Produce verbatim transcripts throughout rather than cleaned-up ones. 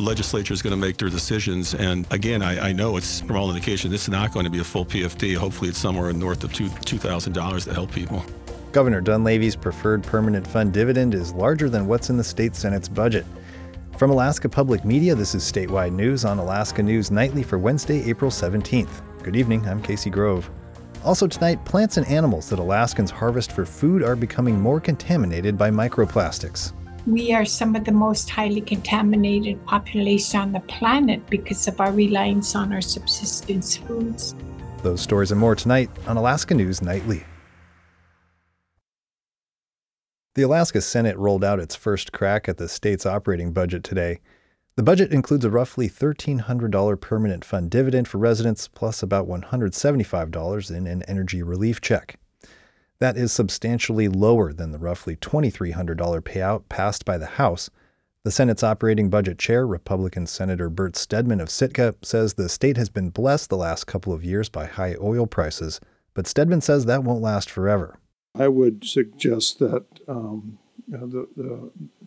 legislature is going to make their decisions. And again, I, I know it's from all indication, this is not going to be a full P F D. Hopefully it's somewhere north of two thousand dollars to help people. Governor Dunleavy's preferred permanent fund dividend is larger than what's in the state Senate's budget. From Alaska Public Media, this is Statewide News on Alaska News Nightly for Wednesday, April seventeenth. Good evening, I'm Casey Grove. Also tonight, plants and animals that Alaskans harvest for food are becoming more contaminated by microplastics. We are some of the most highly contaminated population on the planet because of our reliance on our subsistence foods. Those stories and more tonight on Alaska News Nightly. The Alaska Senate rolled out its first crack at the state's operating budget today. The budget includes a roughly thirteen hundred dollars permanent fund dividend for residents, plus about one hundred seventy-five dollars in an energy relief check. That is substantially lower than the roughly twenty-three hundred dollars payout passed by the House. The Senate's operating budget chair, Republican Senator Bert Stedman of Sitka, says the state has been blessed the last couple of years by high oil prices, but Stedman says that won't last forever. I would suggest that um, you know, the, the,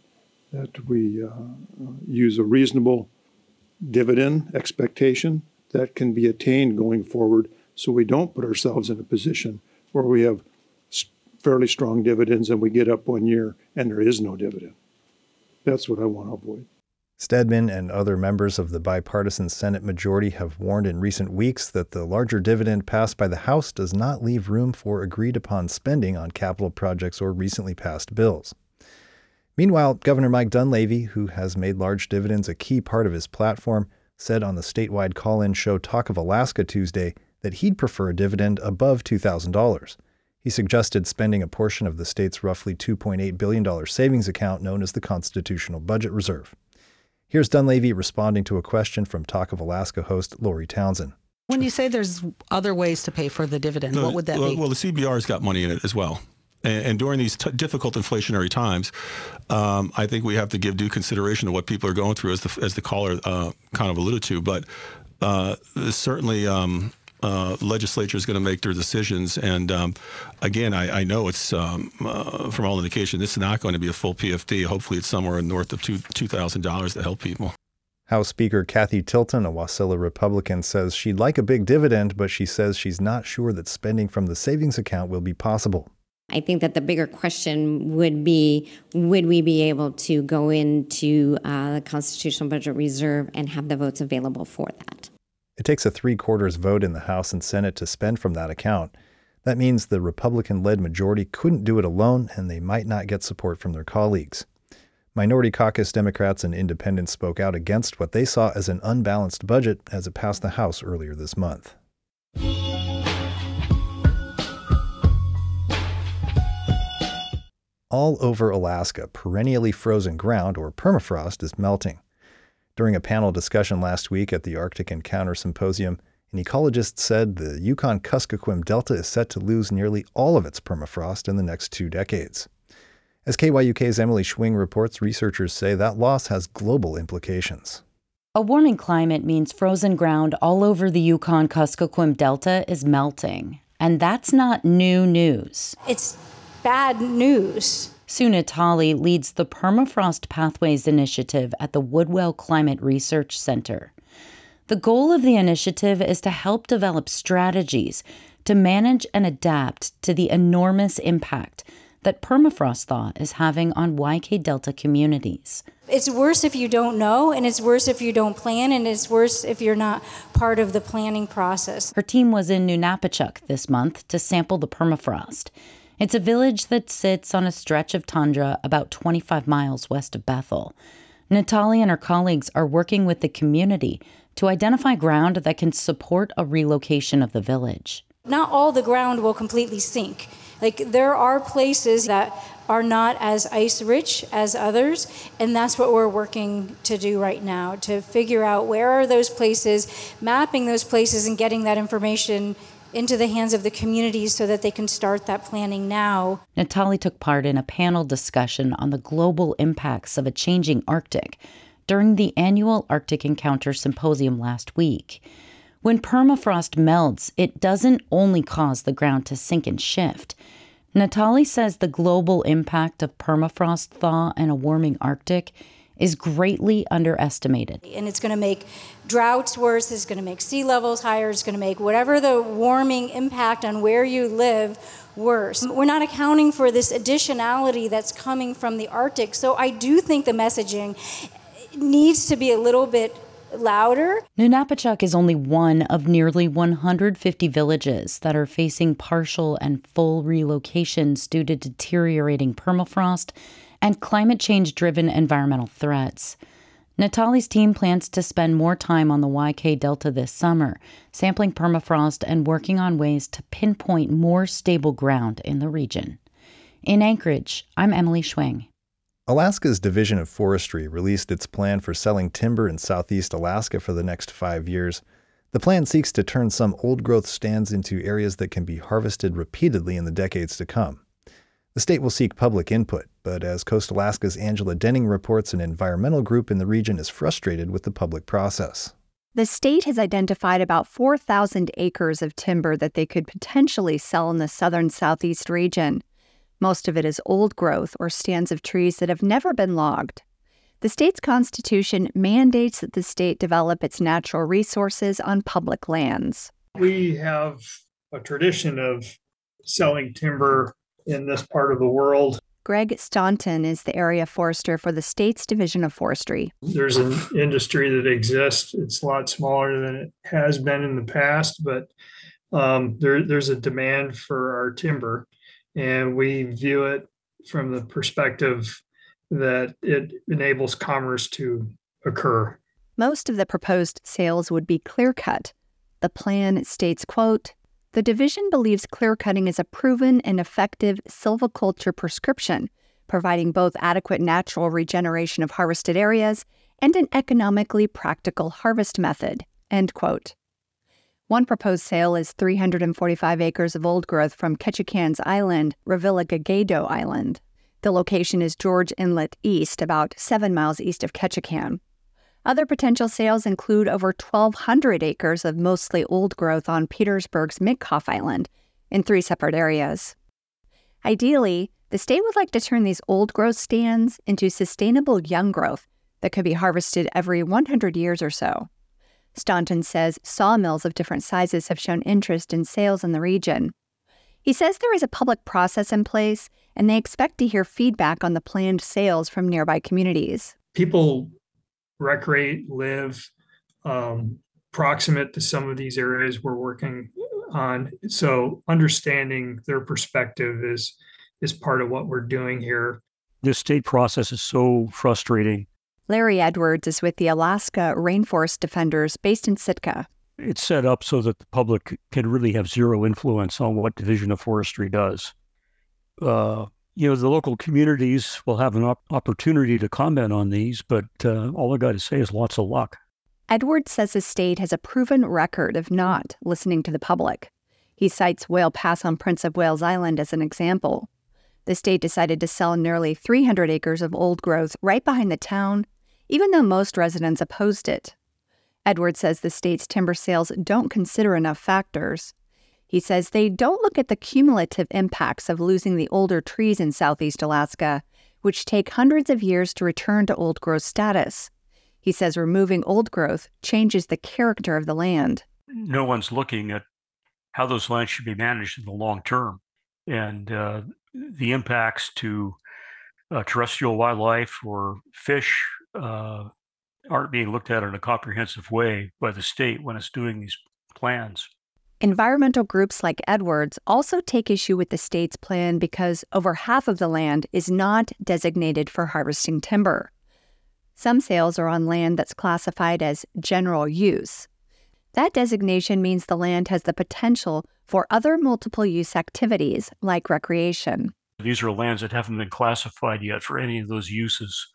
that we uh, use a reasonable dividend expectation that can be attained going forward, so we don't put ourselves in a position where we have fairly strong dividends and we get up one year and there is no dividend. That's what I want to avoid. Stedman and other members of the bipartisan Senate majority have warned in recent weeks that the larger dividend passed by the House does not leave room for agreed-upon spending on capital projects or recently passed bills. Meanwhile, Governor Mike Dunleavy, who has made large dividends a key part of his platform, said on the statewide call-in show Talk of Alaska Tuesday that he'd prefer a dividend above two thousand dollars. He suggested spending a portion of the state's roughly two point eight billion dollars savings account known as the Constitutional Budget Reserve. Here's Dunleavy responding to a question from Talk of Alaska host Lori Townsend. When you say there's other ways to pay for the dividend, what would that well, be? Well, the C B R's got money in it as well. And, and during these t- difficult inflationary times, um, I think we have to give due consideration to what people are going through, as the, as the caller uh, kind of alluded to. But uh, certainly... Um, Uh, legislature is going to make their decisions. And um, again, I, I know it's um, uh, from all indication, this is not going to be a full P F D. Hopefully it's somewhere north of two thousand dollars to help people. House Speaker Kathy Tilton, a Wasilla Republican, says she'd like a big dividend, but she says she's not sure that spending from the savings account will be possible. I think that the bigger question would be, would we be able to go into uh, the Constitutional Budget Reserve and have the votes available for that? It takes a three-quarters vote in the House and Senate to spend from that account. That means the Republican-led majority couldn't do it alone, and they might not get support from their colleagues. Minority caucus Democrats and independents spoke out against what they saw as an unbalanced budget as it passed the House earlier this month. All over Alaska, perennially frozen ground, or permafrost, is melting. During a panel discussion last week at the Arctic Encounter Symposium, an ecologist said the Yukon-Kuskokwim Delta is set to lose nearly all of its permafrost in the next two decades. As K Y U K's Emily Schwing reports, researchers say that loss has global implications. A warming climate means frozen ground all over the Yukon-Kuskokwim Delta is melting. And that's not new news. It's bad news. Sue Natali leads the Permafrost Pathways Initiative at the Woodwell Climate Research Center. The goal of the initiative is to help develop strategies to manage and adapt to the enormous impact that permafrost thaw is having on Y K Delta communities. It's worse if you don't know, and it's worse if you don't plan, and it's worse if you're not part of the planning process. Her team was in Nunapachuk this month to sample the permafrost. It's a village that sits on a stretch of tundra about twenty-five miles west of Bethel. Natali and her colleagues are working with the community to identify ground that can support a relocation of the village. Not all the ground will completely sink. Like, there are places that are not as ice-rich as others, and that's what we're working to do right now, to figure out where are those places, mapping those places and getting that information into the hands of the communities so that they can start that planning now. Natali took part in a panel discussion on the global impacts of a changing Arctic during the annual Arctic Encounter Symposium last week. When permafrost melts, it doesn't only cause the ground to sink and shift. Natali says the global impact of permafrost thaw and a warming Arctic is greatly underestimated. And it's going to make droughts worse, it's going to make sea levels higher, it's going to make whatever the warming impact on where you live worse. We're not accounting for this additionality that's coming from the Arctic. So I do think the messaging needs to be a little bit louder. Nunapachuk is only one of nearly one hundred fifty villages that are facing partial and full relocations due to deteriorating permafrost and climate change-driven environmental threats. Natali's team plans to spend more time on the Y K Delta this summer, sampling permafrost and working on ways to pinpoint more stable ground in the region. In Anchorage, I'm Emily Schwing. Alaska's Division of Forestry released its plan for selling timber in southeast Alaska for the next five years. The plan seeks to turn some old-growth stands into areas that can be harvested repeatedly in the decades to come. The state will seek public input, but as Coast Alaska's Angela Denning reports, an environmental group in the region is frustrated with the public process. The state has identified about four thousand acres of timber that they could potentially sell in the southern southeast region. Most of it is old growth or stands of trees that have never been logged. The state's constitution mandates that the state develop its natural resources on public lands. We have a tradition of selling timber in this part of the world. Greg Staunton is the area forester for the state's Division of Forestry. There's an industry that exists. It's a lot smaller than it has been in the past, but um, there, there's a demand for our timber. And we view it from the perspective that it enables commerce to occur. Most of the proposed sales would be clear-cut. The plan states, quote, "The division believes clear-cutting is a proven and effective silviculture prescription, providing both adequate natural regeneration of harvested areas and an economically practical harvest method," end quote. One proposed sale is three hundred forty-five acres of old growth from Ketchikan's Island, Revillagigedo Island. The location is George Inlet East, about seven miles east of Ketchikan. Other potential sales include over twelve hundred acres of mostly old growth on Petersburg's Mitkoff Island in three separate areas. Ideally, the state would like to turn these old growth stands into sustainable young growth that could be harvested every one hundred years or so. Staunton says sawmills of different sizes have shown interest in sales in the region. He says there is a public process in place, and they expect to hear feedback on the planned sales from nearby communities. People recreate, live um, proximate to some of these areas we're working on. So understanding their perspective is is part of what we're doing here. This state process is so frustrating. Larry Edwards is with the Alaska Rainforest Defenders based in Sitka. It's set up so that the public can really have zero influence on what Division of Forestry does. Uh, you know, the local communities will have an op- opportunity to comment on these, but uh, all I got to say is lots of luck. Edwards says the state has a proven record of not listening to the public. He cites Whale Pass on Prince of Wales Island as an example. The state decided to sell nearly three hundred acres of old growth right behind the town, even though most residents opposed it. Edwards says the state's timber sales don't consider enough factors. He says they don't look at the cumulative impacts of losing the older trees in southeast Alaska, which take hundreds of years to return to old growth status. He says removing old growth changes the character of the land. No one's looking at how those lands should be managed in the long term, and uh, the impacts to uh, terrestrial wildlife or fish uh, aren't being looked at in a comprehensive way by the state when it's doing these plans. Environmental groups like Edwards also take issue with the state's plan because over half of the land is not designated for harvesting timber. Some sales are on land that's classified as general use. That designation means the land has the potential for other multiple use activities like recreation. These are lands that haven't been classified yet for any of those uses.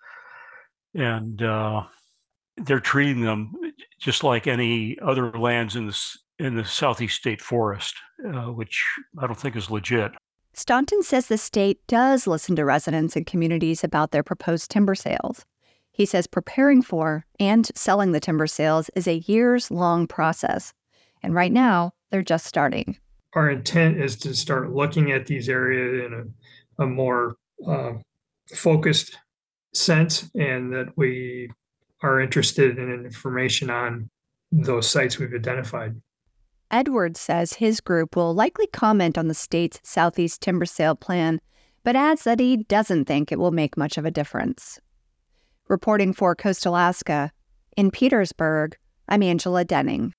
And uh, they're treating them just like any other lands in the, in the Southeast State Forest, uh, which I don't think is legit. Staunton says the state does listen to residents and communities about their proposed timber sales. He says preparing for and selling the timber sales is a years-long process. And right now, they're just starting. Our intent is to start looking at these areas in a, a more uh, focused sent and that we are interested in information on those sites we've identified. Edwards says his group will likely comment on the state's Southeast timber sale plan, but adds that he doesn't think it will make much of a difference. Reporting for Coast Alaska, in Petersburg, I'm Angela Denning.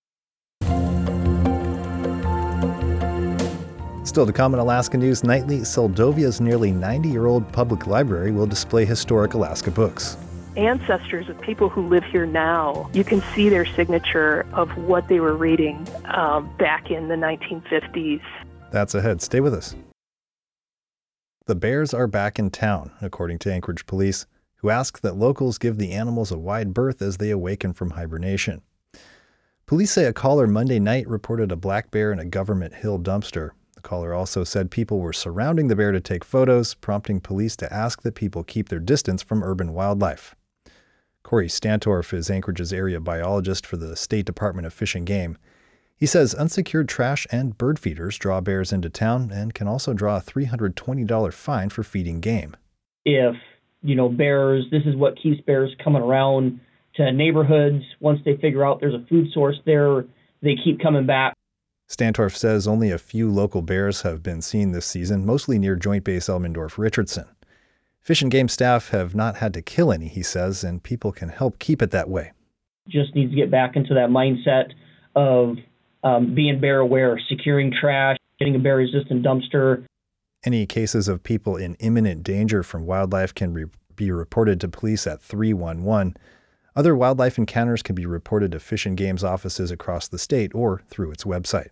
Still to come in Alaska News Nightly, Soldovia's nearly ninety-year-old public library will display historic Alaska books. Ancestors of people who live here now, you can see their signature of what they were reading um, back in the nineteen fifties. That's ahead. Stay with us. The bears are back in town, according to Anchorage police, who ask that locals give the animals a wide berth as they awaken from hibernation. Police say a caller Monday night reported a black bear in a Government Hill dumpster. The caller also said people were surrounding the bear to take photos, prompting police to ask that people keep their distance from urban wildlife. Corey Stantorf is Anchorage's area biologist for the State Department of Fish and Game. He says unsecured trash and bird feeders draw bears into town and can also draw a three hundred twenty dollars fine for feeding game. If, you know, bears, this is what keeps bears coming around to neighborhoods. Once they figure out there's a food source there, they keep coming back. Stantorf says only a few local bears have been seen this season, mostly near Joint Base Elmendorf-Richardson. Fish and Game staff have not had to kill any, he says, and people can help keep it that way. Just needs to get back into that mindset of um, being bear aware, securing trash, getting a bear resistant dumpster. Any cases of people in imminent danger from wildlife can re- be reported to police at three one one. Other wildlife encounters can be reported to Fish and Game's offices across the state or through its website.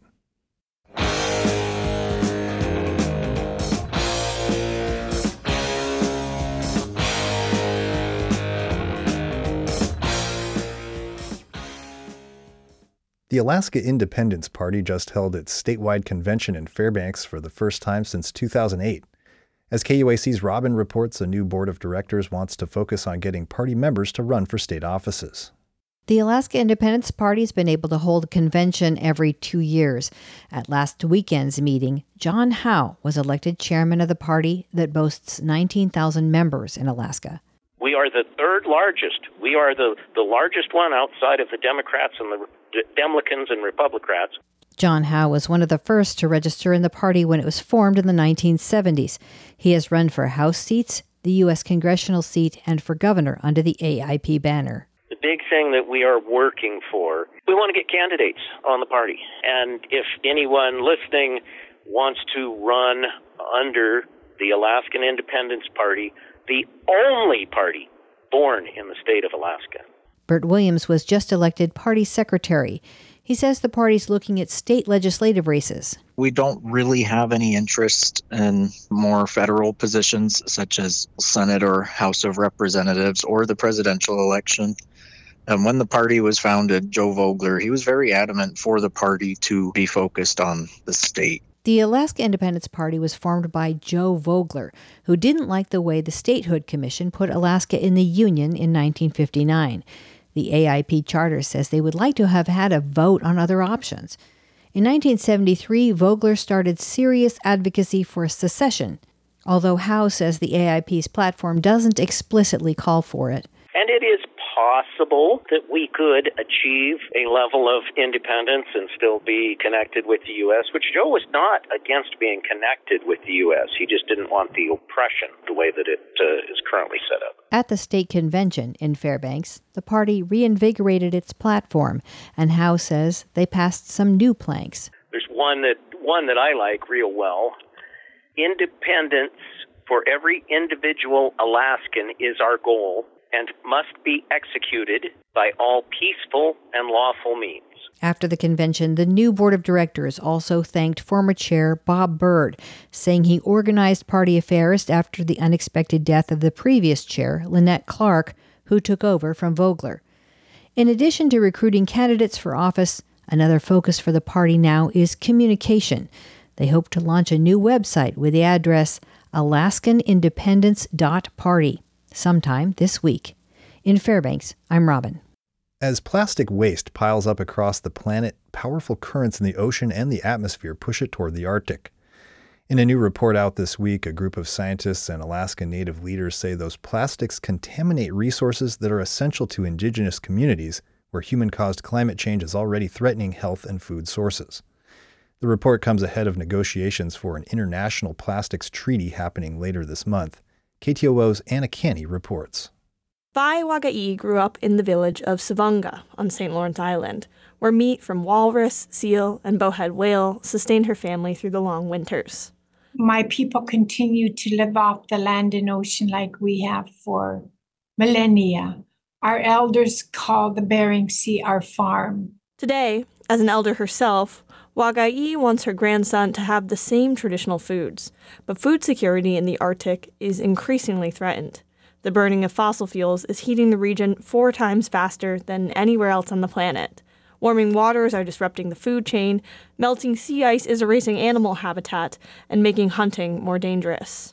The Alaska Independence Party just held its statewide convention in Fairbanks for the first time since two thousand eight. As K U A C's Robin reports, a new board of directors wants to focus on getting party members to run for state offices. The Alaska Independence Party has been able to hold a convention every two years. At last weekend's meeting, John Howe was elected chairman of the party that boasts nineteen thousand members in Alaska. We are the third largest. We are the, the largest one outside of the Democrats and the Demlicans and Republicans. John Howe was one of the first to register in the party when it was formed in the nineteen seventies. He has run for House seats, the U S congressional seat, and for governor under the A I P banner. The big thing that we are working for, we want to get candidates on the party. And if anyone listening wants to run under the Alaskan Independence Party, the only party born in the state of Alaska. Bert Williams was just elected party secretary. He says the party's looking at state legislative races. We don't really have any interest in more federal positions such as Senate or House of Representatives or the presidential election. And when the party was founded, Joe Vogler, he was very adamant for the party to be focused on the state. The Alaska Independence Party was formed by Joe Vogler, who didn't like the way the Statehood Commission put Alaska in the Union in nineteen fifty-nine. The A I P charter says they would like to have had a vote on other options. In nineteen seventy-three, Vogler started serious advocacy for secession, although Howe says the A I P's platform doesn't explicitly call for it. And it is possible that we could achieve a level of independence and still be connected with the U S, which Joe was not against being connected with the U S. He just didn't want the oppression the way that it uh, is currently set up. At the state convention in Fairbanks, the party reinvigorated its platform, and Howe says they passed some new planks. There's one that one that I like real well. Independence for every individual Alaskan is our goal, and must be executed by all peaceful and lawful means. After the convention, the new board of directors also thanked former chair Bob Byrd, saying he organized party affairs after the unexpected death of the previous chair, Lynette Clark, who took over from Vogler. In addition to recruiting candidates for office, another focus for the party now is communication. They hope to launch a new website with the address alaskan independence dot party. Sometime this week. In Fairbanks, I'm Robin. As plastic waste piles up across the planet, powerful currents in the ocean and the atmosphere push it toward the Arctic. In a new report out this week, a group of scientists and Alaska Native leaders say those plastics contaminate resources that are essential to indigenous communities where human-caused climate change is already threatening health and food sources. The report comes ahead of negotiations for an international plastics treaty happening later this month. K T O O's Anna Canny reports. Vai Waga'i grew up in the village of Savunga on Saint Lawrence Island, where meat from walrus, seal, and bowhead whale sustained her family through the long winters. My people continue to live off the land and ocean like we have for millennia. Our elders call the Bering Sea our farm. Today, as an elder herself, Waga'i wants her grandson to have the same traditional foods, but food security in the Arctic is increasingly threatened. The burning of fossil fuels is heating the region four times faster than anywhere else on the planet. Warming waters are disrupting the food chain, melting sea ice is erasing animal habitat, and making hunting more dangerous.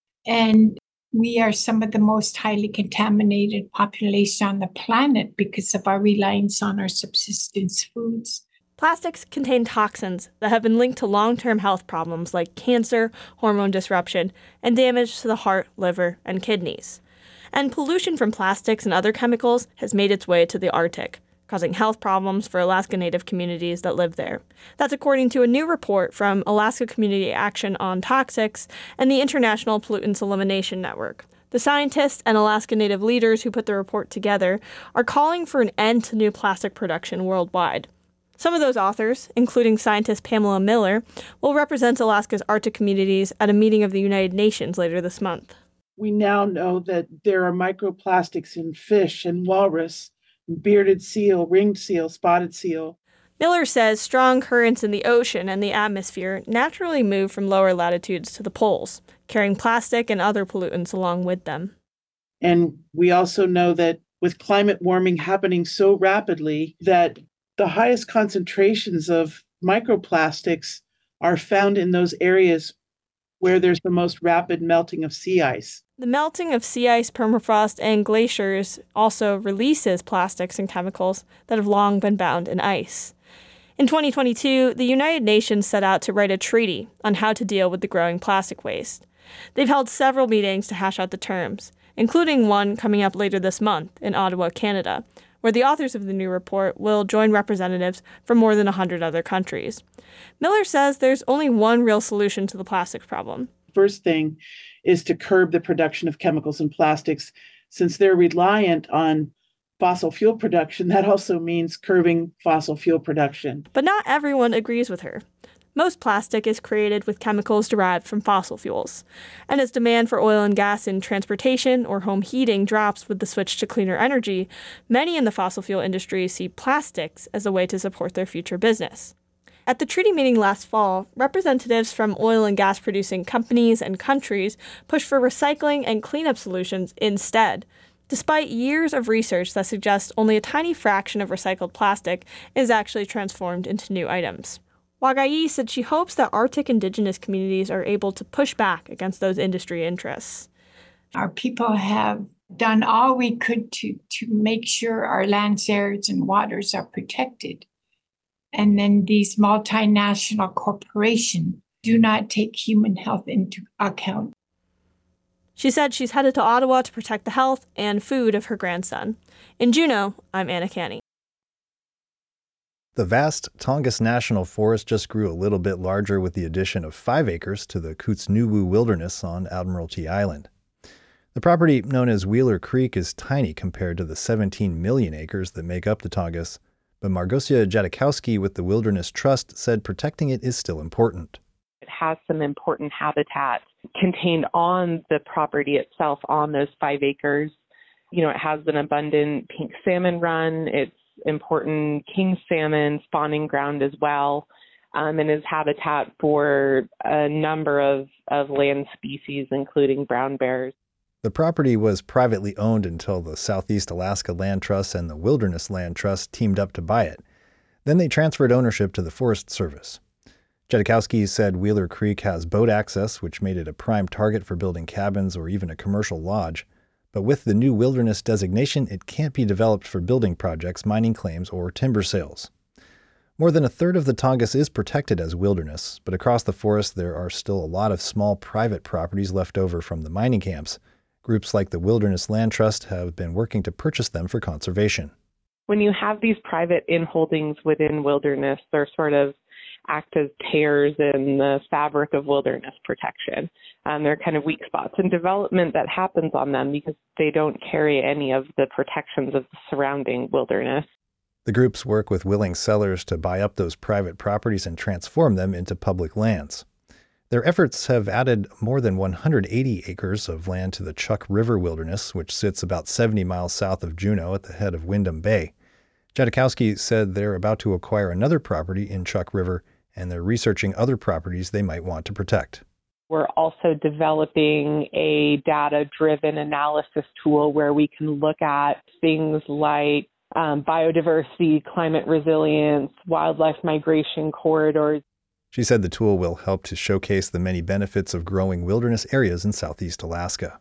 And we are some of the most highly contaminated population on the planet because of our reliance on our subsistence foods. Plastics contain toxins that have been linked to long-term health problems like cancer, hormone disruption, and damage to the heart, liver, and kidneys. And pollution from plastics and other chemicals has made its way to the Arctic, causing health problems for Alaska Native communities that live there. That's according to a new report from Alaska Community Action on Toxics and the International Pollutants Elimination Network. The scientists and Alaska Native leaders who put the report together are calling for an end to new plastic production worldwide. Some of those authors, including scientist Pamela Miller, will represent Alaska's Arctic communities at a meeting of the United Nations later this month. We now know that there are microplastics in fish and walrus, bearded seal, ringed seal, spotted seal. Miller says strong currents in the ocean and the atmosphere naturally move from lower latitudes to the poles, carrying plastic and other pollutants along with them. And we also know that with climate warming happening so rapidly that the highest concentrations of microplastics are found in those areas where there's the most rapid melting of sea ice. The melting of sea ice, permafrost, and glaciers also releases plastics and chemicals that have long been bound in ice. In twenty twenty-two, the United Nations set out to write a treaty on how to deal with the growing plastic waste. They've held several meetings to hash out the terms, including one coming up later this month in Ottawa, Canada, where the authors of the new report will join representatives from more than one hundred other countries. Miller says there's only one real solution to the plastics problem. First thing is to curb the production of chemicals and plastics. Since they're reliant on fossil fuel production, that also means curbing fossil fuel production. But not everyone agrees with her. Most plastic is created with chemicals derived from fossil fuels. And as demand for oil and gas in transportation or home heating drops with the switch to cleaner energy, many in the fossil fuel industry see plastics as a way to support their future business. At the treaty meeting last fall, representatives from oil and gas producing companies and countries pushed for recycling and cleanup solutions instead, despite years of research that suggests only a tiny fraction of recycled plastic is actually transformed into new items. Waga'i said she hopes that Arctic indigenous communities are able to push back against those industry interests. Our people have done all we could to, to make sure our lands, areas, and waters are protected. And then these multinational corporations do not take human health into account. She said she's headed to Ottawa to protect the health and food of her grandson. In Juneau, I'm Anna Canny. The vast Tongass National Forest just grew a little bit larger with the addition of five acres to the Kootznoowoo Wilderness on Admiralty Island. The property, known as Wheeler Creek, is tiny compared to the seventeen million acres that make up the Tongass, but Margosia Jadakowski with the Wilderness Trust said protecting it is still important. It has some important habitat contained on the property itself on those five acres. You know, it has an abundant pink salmon run. It's important king salmon spawning ground as well, um, and is habitat for a number of, of land species, including brown bears. The property was privately owned until the Southeast Alaska Land Trust and the Wilderness Land Trust teamed up to buy it. Then they transferred ownership to the Forest Service. Jadakowski said Wheeler Creek has boat access, which made it a prime target for building cabins or even a commercial lodge. But with the new wilderness designation, it can't be developed for building projects, mining claims, or timber sales. More than a third of the Tongass is protected as wilderness, but across the forest there are still a lot of small private properties left over from the mining camps. Groups like the Wilderness Land Trust have been working to purchase them for conservation. When you have these private inholdings within wilderness, they're sort of act as tears in the fabric of wilderness protection. Um, they're kind of weak spots in development that happens on them because they don't carry any of the protections of the surrounding wilderness. The groups work with willing sellers to buy up those private properties and transform them into public lands. Their efforts have added more than one hundred eighty acres of land to the Chuck River Wilderness, which sits about seventy miles south of Juneau at the head of Windham Bay. Jadakowski said they're about to acquire another property in Chuck River, and they're researching other properties they might want to protect. We're also developing a data-driven analysis tool where we can look at things like um, biodiversity, climate resilience, wildlife migration corridors. She said the tool will help to showcase the many benefits of growing wilderness areas in southeast Alaska.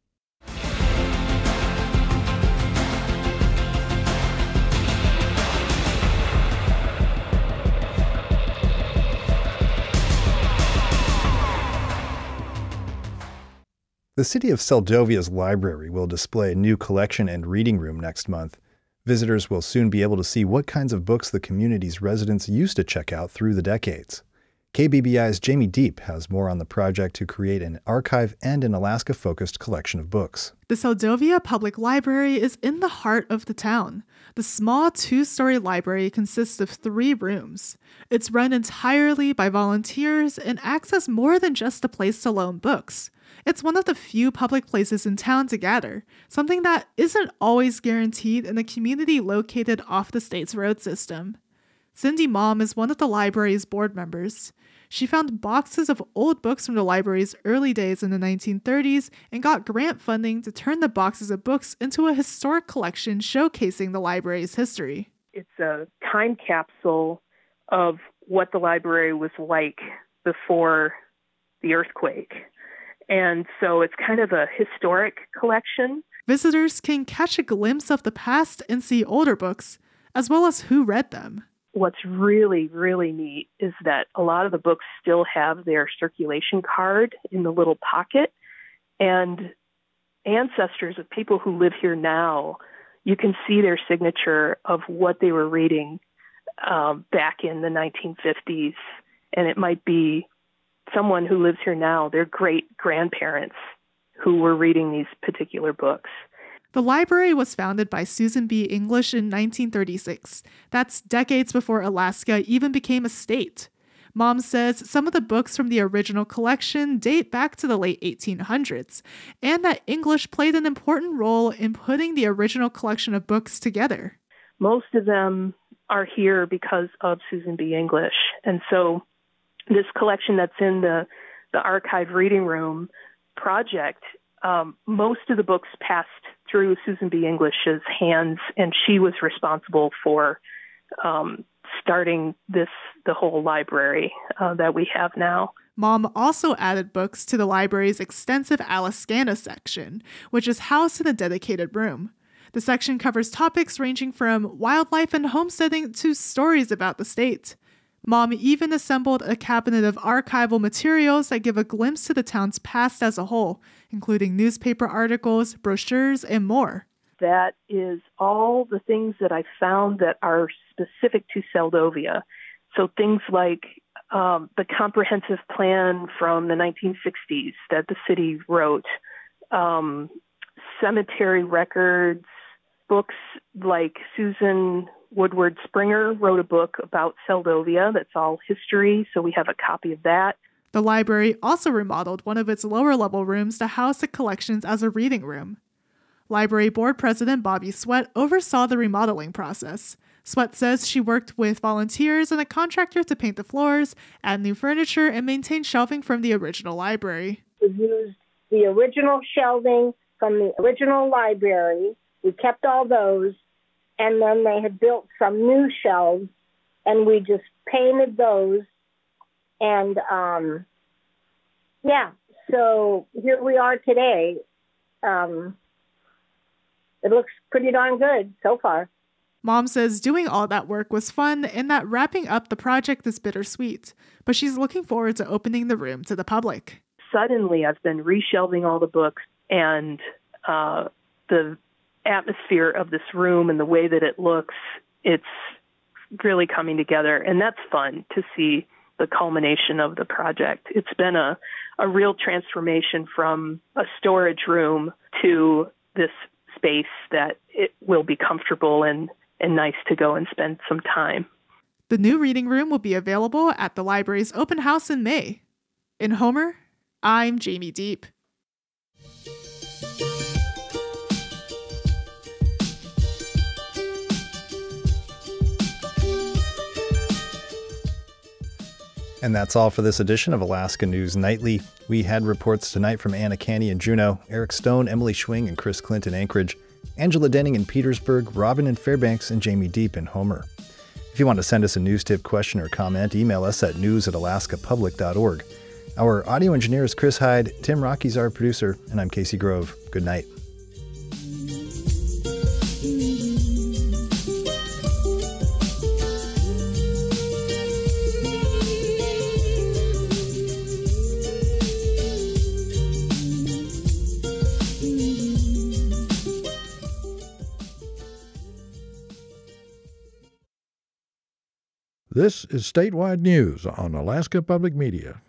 The city of Seldovia's library will display a new collection and reading room next month. Visitors will soon be able to see what kinds of books the community's residents used to check out through the decades. K B B I's Jamie Deep has more on the project to create an archive and an Alaska-focused collection of books. The Seldovia Public Library is in the heart of the town. The small two-story library consists of three rooms. It's run entirely by volunteers and acts as more than just a place to loan books. It's one of the few public places in town to gather, something that isn't always guaranteed in a community located off the state's road system. Cindy Mom is one of the library's board members. She found boxes of old books from the library's early days in the nineteen thirties and got grant funding to turn the boxes of books into a historic collection showcasing the library's history. It's a time capsule of what the library was like before the earthquake. And so it's kind of a historic collection. Visitors can catch a glimpse of the past and see older books, as well as who read them. What's really, really neat is that a lot of the books still have their circulation card in the little pocket. And ancestors of people who live here now, you can see their signature of what they were reading um, back in the nineteen fifties. And it might be someone who lives here now, their great-grandparents who were reading these particular books. The library was founded by Susan B. English in nineteen thirty-six. That's decades before Alaska even became a state. Mom says some of the books from the original collection date back to the late eighteen hundreds, and that English played an important role in putting the original collection of books together. Most of them are here because of Susan B. English. And so this collection that's in the, the archive reading room project, um, most of the books passed through Susan B. English's hands, and she was responsible for um, starting this the whole library uh, that we have now. Mom also added books to the library's extensive Alaskana section, which is housed in a dedicated room. The section covers topics ranging from wildlife and homesteading to stories about the state. Mom even assembled a cabinet of archival materials that give a glimpse to the town's past as a whole, including newspaper articles, brochures, and more. That is all the things that I found that are specific to Seldovia. So things like um, the comprehensive plan from the nineteen sixties that the city wrote, um, cemetery records, books like Susan Woodward Springer wrote a book about Seldovia that's all history, so we have a copy of that. The library also remodeled one of its lower-level rooms to house the collections as a reading room. Library Board President Bobby Sweat oversaw the remodeling process. Sweat says she worked with volunteers and a contractor to paint the floors, add new furniture, and maintain shelving from the original library. We used the original shelving from the original library. We kept all those, and then they had built some new shelves, and we just painted those. And, um, yeah, so here we are today. Um, it looks pretty darn good so far. Mom says doing all that work was fun and that wrapping up the project is bittersweet, but she's looking forward to opening the room to the public. Suddenly, I've been reshelving all the books, and uh, the atmosphere of this room and the way that it looks, it's really coming together. And that's fun to see the culmination of the project. It's been a, a real transformation from a storage room to this space that it will be comfortable and, and nice to go and spend some time. The new reading room will be available at the library's open house in May. In Homer, I'm Jamie Deep. And that's all for this edition of Alaska News Nightly. We had reports tonight from Anna Canny in Juneau, Eric Stone, Emily Schwing, and Chris Clint in Anchorage, Angela Denning in Petersburg, Robin in Fairbanks, and Jamie Deep in Homer. If you want to send us a news tip, question, or comment, email us at news at alaska public dot org. Our audio engineer is Chris Hyde, Tim Rocky's our producer, and I'm Casey Grove. Good night. This is Statewide News on Alaska Public Media.